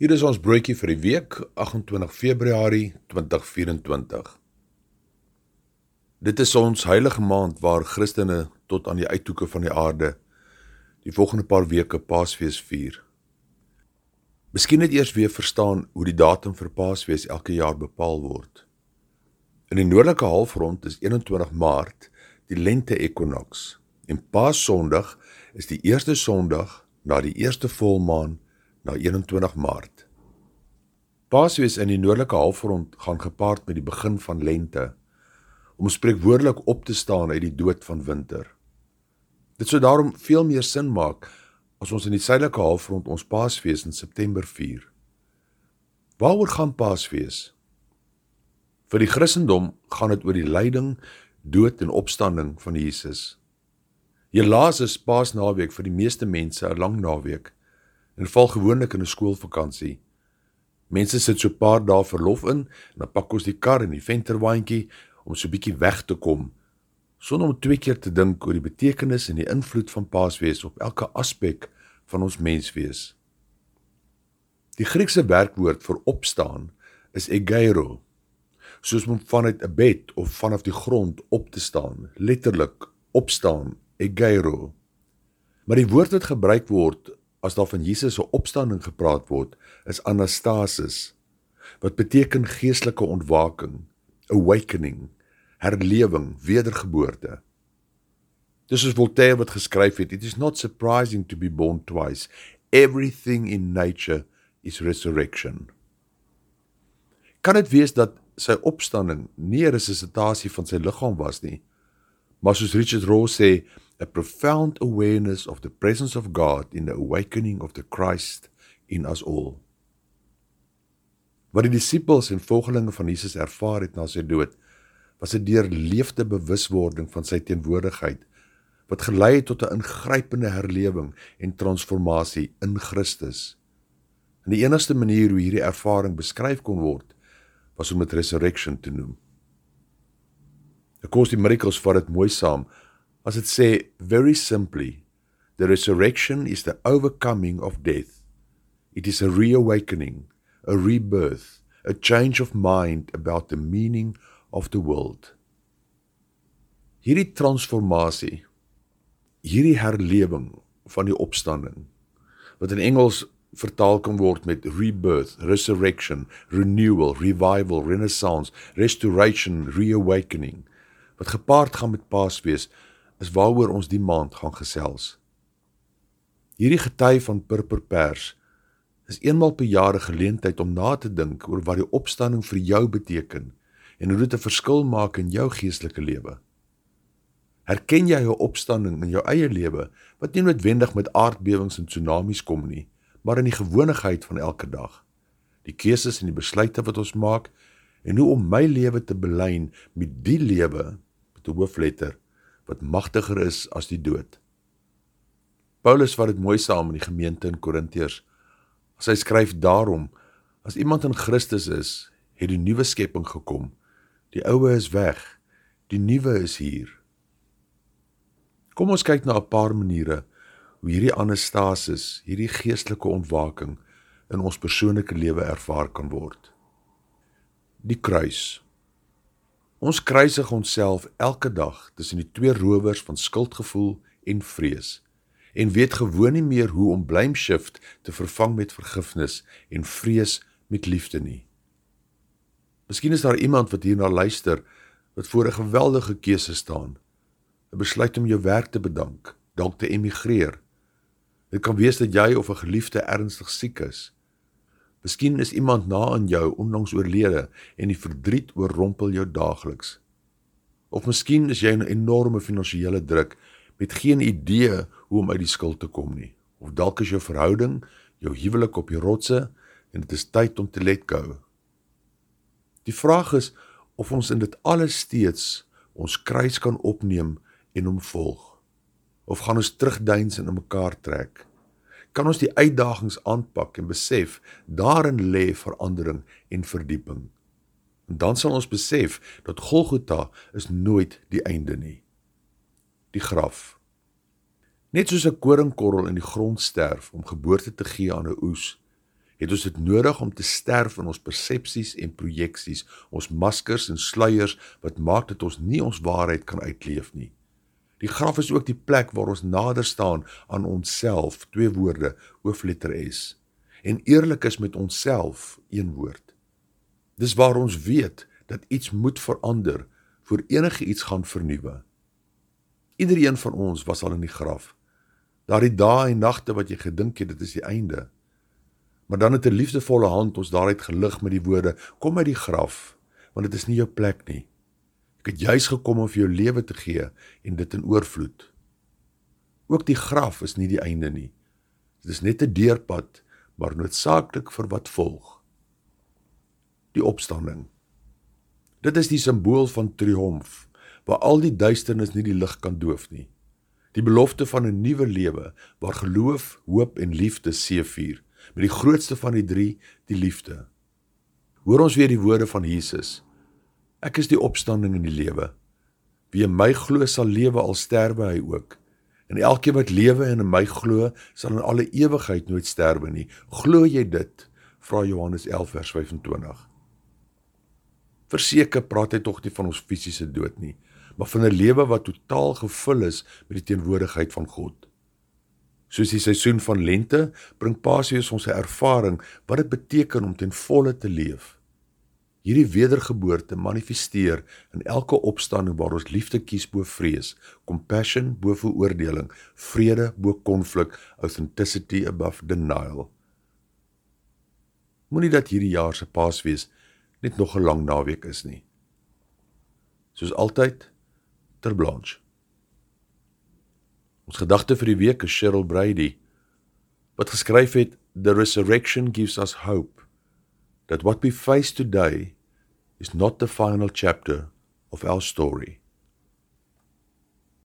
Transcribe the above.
Hier is ons broodjie vir die week, 28 Februarie 2024. Dit is ons heilige maand waar Christene tot aan die uithoeke van die aarde die volgende paar weke Paasfees vier. Miskien net eers weer verstaan hoe die datum vir Paasfees elke jaar bepaal word. In die noordelike halfrond is 21 Maart die lente-ekinoks en Paaszondag is die eerste Sondag na die eerste volmaan na 21 Maart. Paasfees in die noordelike halfrond gaan gepaard met die begin van lente, om spreekwoordelik op te staan uit die dood van winter. Dit sou daarom veel meer sin maak as ons in die suidelike halfrond ons Paasfees in September vier. Waaroor gaan Paasfees? Vir die Christendom gaan dit oor die lyding, dood en opstanding van Jesus. Helaas is Paasnaweek vir die meeste mense 'n lang naweek en val gewoonlik in 'n skoolvakansie. Mense sit so 'n paar dae verlof in en dan pak ons die kar en die venterwaandjie om so 'n bietjie weg te kom, sonder om 2 keer te dink oor die betekenis en die invloed van Paasfees op elke aspek van ons menswees. Die Griekse werkwoord vir opstaan is egeiro, soos om vanuit 'n bed of vanaf die grond op te staan, letterlik opstaan, egeiro. Maar die woord wat gebruik word as daar van Jesus se opstanding gepraat word, is anastasis, wat beteken geestelike ontwaking, awakening, herlewing, wedergeboorte. Dis soos Voltaire wat geskryf het, it is not surprising to be born twice. Everything in nature is resurrection. Kan dit wees dat sy opstanding nie 'n resuscitasie van sy liggaam was nie, maar soos Richard Rohr sê, a profound awareness of the presence of God in the awakening of the Christ in us all. Wat die disippels en volgelinge van Jesus ervaar het na sy dood, was 'n deurleefde bewuswording van sy teenwoordigheid, wat gelei het tot 'n ingrypende herlewing en transformasie in Christus. En die enigste manier hoe hierdie ervaring beskryf kon word, was om dit resurrection te noem. The Course in Miracles vat dit mooi saam, as dit sê, very simply, the resurrection is the overcoming of death. It is a reawakening, a rebirth, a change of mind about the meaning of the world. Hierdie transformasie, hierdie herlewing van die opstanding, wat in Engels vertaal kan word met rebirth, resurrection, renewal, revival, renaissance, restoration, reawakening, wat gepaard gaan met Paasfees, is waaroor ons die maand gaan gesels. Hierdie gety van purperpers is eenmaal per jaar 'n geleentheid om na te dink oor wat die opstanding vir jou beteken en hoe dit 'n verskil maak in jou geestelike lewe. Herken jy 'n opstanding in jou eie lewe wat nie noodwendig met aardbewings en tsunamies kom nie, maar in die gewonigheid van elke dag, die keuses en die besluite wat ons maak en hoe om my lewe te belyn met die lewe met 'n hoofletter wat magtiger is as die dood. Paulus vat dit mooi saam in die gemeente in Korintiërs. As hy skryf daarom, as iemand in Christus is, het die nuwe skepping gekom. Die oue is weg, die nuwe is hier. Kom ons kyk na 'n paar maniere hoe hierdie anastasis, hierdie geestelike ontwaking in ons persoonlike lewe ervaar kan word. Die kruis. Ons kruisig onsself elke dag tussen die 2 rowers van skuldgevoel en vrees, en weet gewoon nie meer hoe om blameshift te vervang met vergifnis en vrees met liefde nie. Miskien is daar iemand wat hierna luister, wat voor 'n geweldige keuse staan, 'n besluit om jou werk te bedank, dalk te emigreer. Dit kan wees dat jy of 'n geliefde ernstig siek is. Miskien is iemand na aan jou onlangs oorlede en die verdriet oorrompel jou daagliks. Of miskien is jy in 'n enorme finansiële druk met geen idee hoe om uit die skuld te kom nie. Of dalk is jou verhouding, jou huwelik op die rotse en dit is tyd om te let go. Die vraag is of ons in dit alles steeds ons kruis kan opneem en hom volg. Of gaan ons terugdeins en in mekaar trek? Kan ons die uitdagings aanpak en besef, daarin lê verandering en verdieping. En dan sal ons besef dat Golgotha is nooit die einde nie. Die graf. Net soos 'n koringkorrel in die grond sterf om geboorte te gee aan 'n oes, het ons dit nodig om te sterf in ons persepsies en projeksies, ons maskers en sluiers, wat maak dat ons nie ons waarheid kan uitleef nie. Die graf is ook die plek waar ons nader staan aan onsself, 2 woorde, hoofletter S, en eerlik is met onsself, 1 woord. Dis waar ons weet dat iets moet verander, voor enige iets gaan vernuwe. Iedereen van ons was al in die graf. Daardie dae en nagte wat jy gedink het, dit is die einde. Maar dan het 'n liefdevolle hand ons daaruit gelig met die woorde, kom uit die graf, want dit is nie jou plek nie. Ek het juis gekom om vir jou lewe te gee, en dit in oorvloed. Ook die graf is nie die einde nie. Dit is net 'n deurpad, maar noodsaaklik vir wat volg. Die opstanding. Dit is die simbool van triomf, waar al die duisternis nie die lig kan doof nie. Die belofte van 'n nuwe lewe, waar geloof, hoop en liefde seëvier, met die grootste van die 3, die liefde. Hoor ons weer die woorde van Jesus. Ek is die opstanding en die lewe. Wie in my glo sal lewe al sterwe hy ook. En elkeen wat lewe en in my glo, sal in alle ewigheid nooit sterwe nie. Glo jy dit? Vra Johannes 11 vers 25. Verseker praat hy tog nie van ons fisiese dood nie, maar van 'n lewe wat totaal gevul is met die teenwoordigheid van God. Soos die seisoen van lente, bring Paasfees ons 'n ervaring wat dit beteken om ten volle te leef. Hierdie wedergeboorte manifesteer in elke opstanding waar ons liefde kies bo vrees, compassion bo veroordeling, vrede bo konflik, authenticity above denial. Moenie dat hierdie jaar se Paasfees net nog 'n lang naweek is nie. Soos altyd, ter Blanche. Ons gedagte vir die week is Cheryl Brady, wat geskryf het, The resurrection gives us hope, that what we face today is not the final chapter of our story.